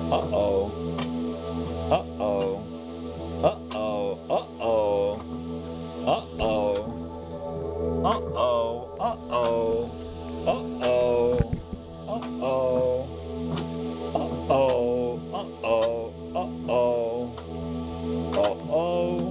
Uh-oh. Uh-oh. Uh-oh. Uh-oh. Uh-oh. Uh-oh. Uh-oh. Uh-oh. Uh-oh. Uh-oh. Uh-oh. Uh-oh. Uh-oh.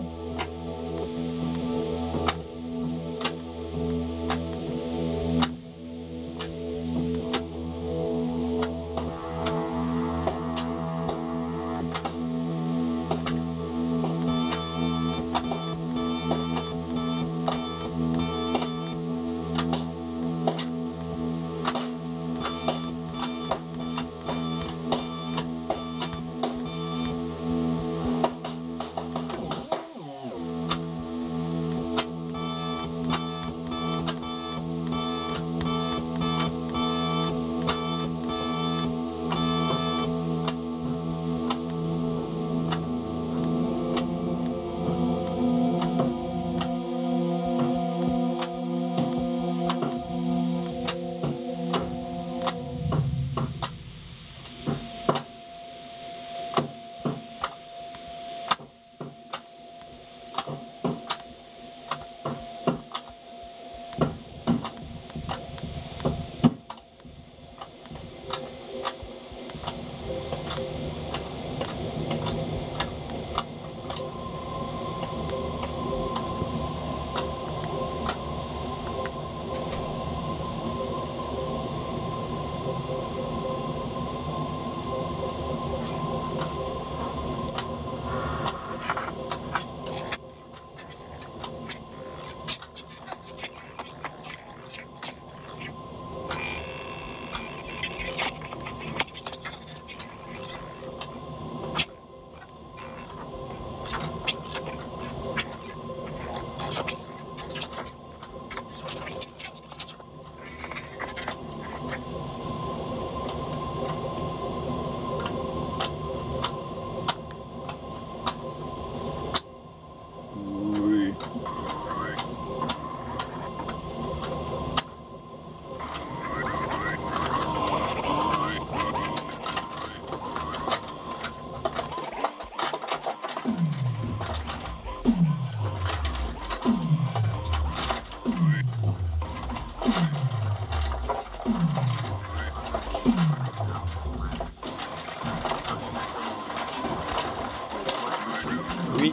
Oui.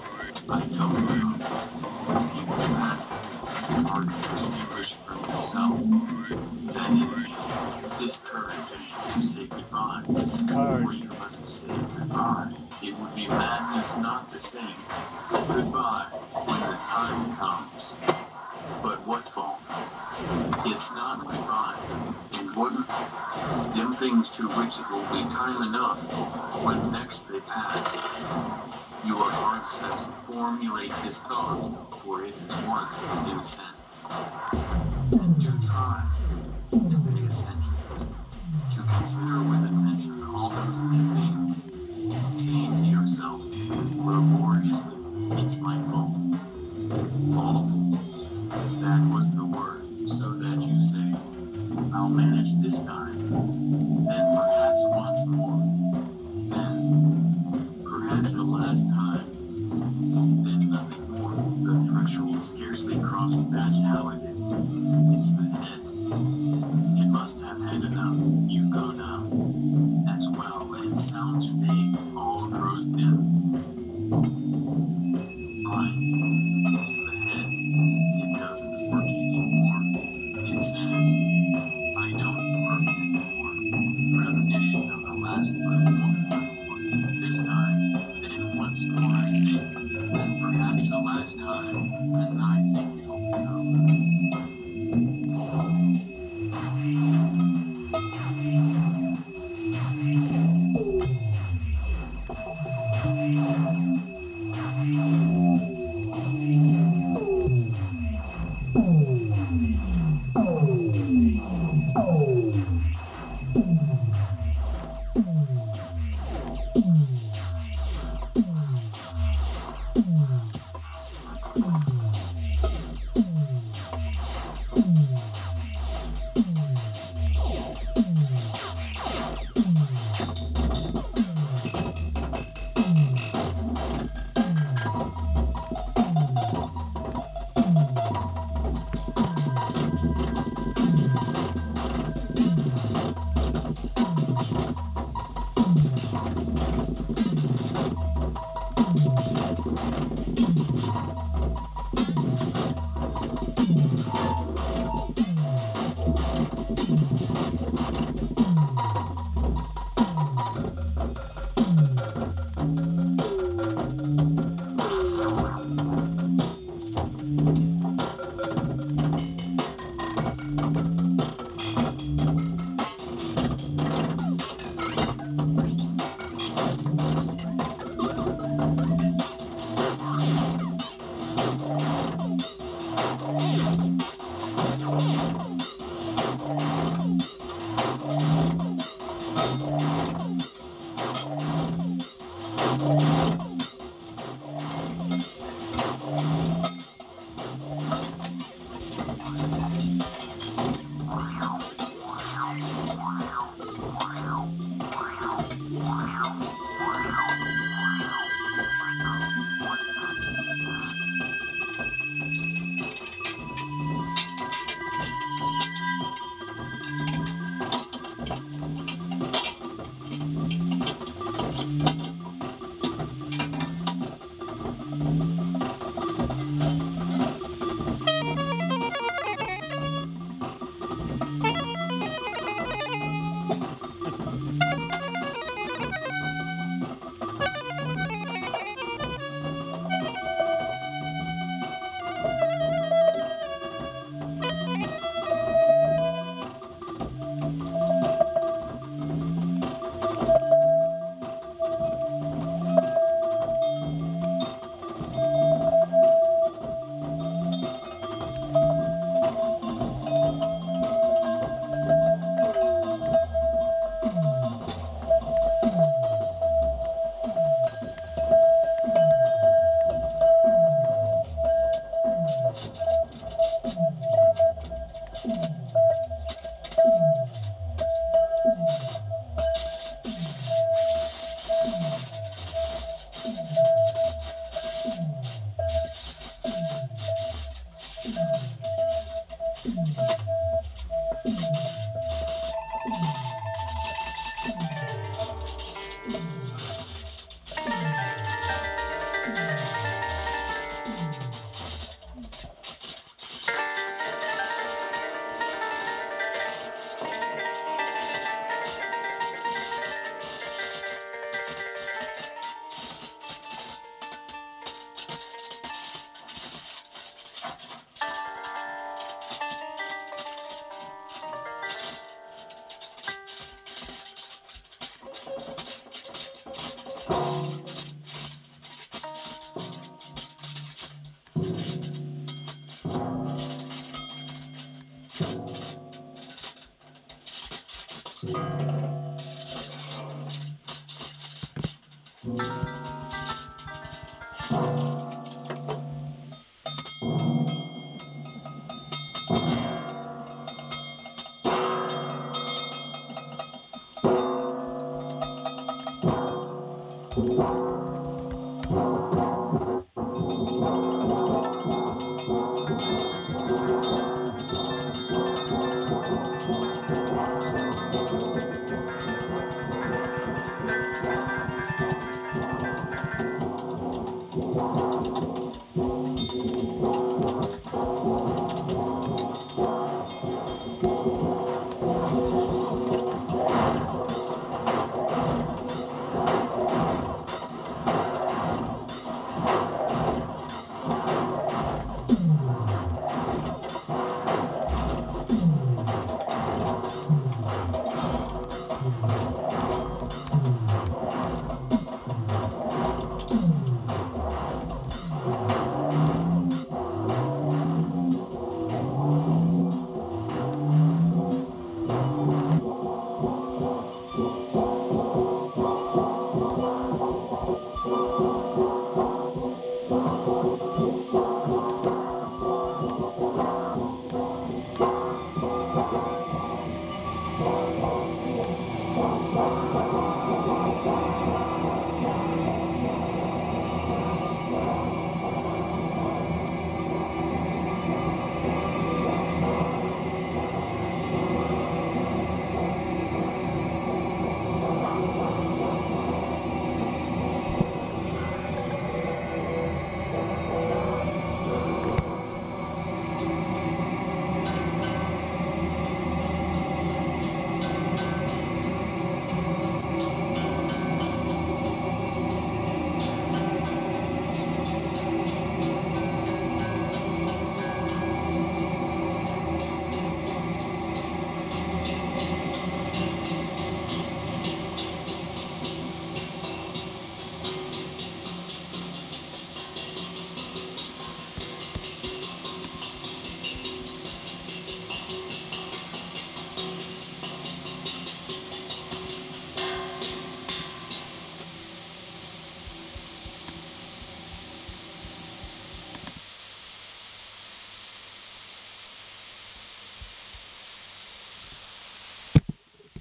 I don't know. People ask you, hard to distinguish from yourself. That is, discouraging to say goodbye before you must say goodbye. It would be madness not to say goodbye when the time comes. But what fault? It's not goodbye. And what them things to which it will be time enough when next they pass. Your heart set to formulate this thought, for it is one, in a sense. And you try to pay attention, to consider with attention all those things, saying to yourself, laboriously, it's my fault. Fault? That was the word, so that you say, I'll manage this time, then perhaps once more, then perhaps the last time, then nothing more. The threshold scarcely crossed, that's how it is. It's the head. It must have had enough. You go now. As well, it sounds vague, all grows dim. Fine. It's in the head. It doesn't work anymore. It says, I don't work anymore. Rather